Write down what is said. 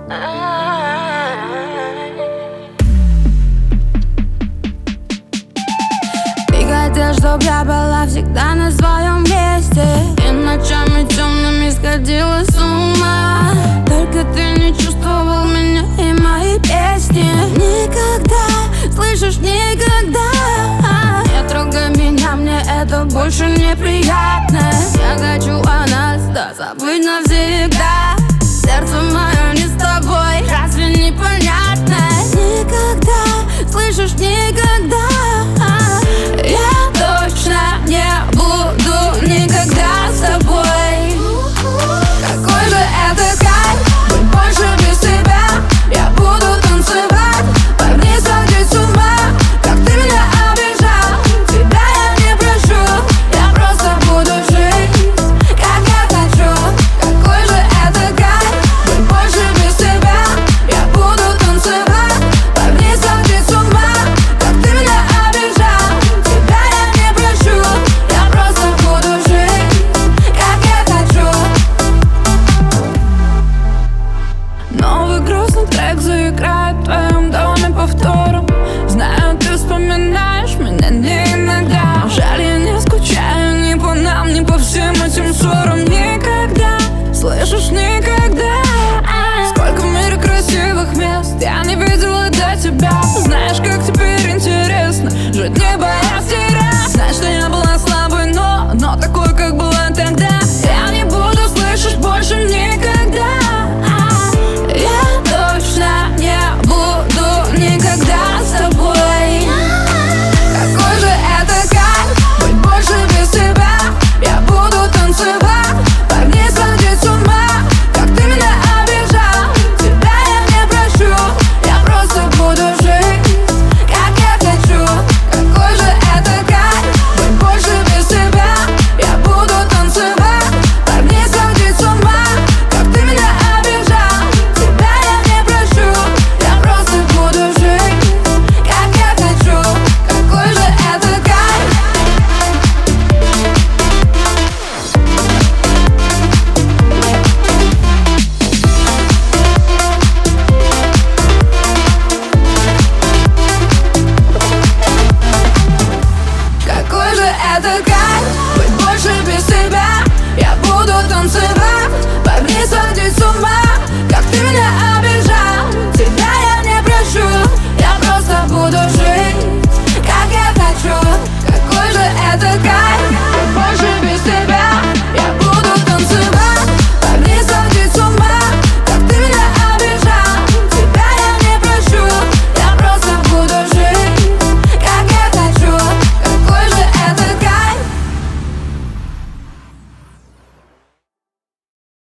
Ты хотел, чтоб я была всегда на своем месте, и ночами темными сходила с ума. Только ты не чувствовал меня и мои песни. Никогда, слышишь, никогда не трогай меня, мне это больше неприятно. Я хочу о нас, да, забыть навсегда. Сердце мое не с тобой, разве непонятно? Никогда, слышишь, никогда я точно не буду никогда с тобой. Какой же это кайф, быть больше без тебя. Я буду танцевать, парни сойти с ума. Как ты меня обижал, тебя я не прощу. Я просто буду жить, как я хочу. Какой же это кайф, быть больше без тебя. Я буду танцевать, парни сойти с ума. Как ты меня обижал, тебя я не прощу. Я просто буду жить, как я хочу. Новый грустный трек заиграет в твоем доме повтором. Знаю, ты вспоминаешь меня не иногда. Жаль, я не скучаю ни по нам, ни по всем этим ссорам. Никогда, слышишь, никогда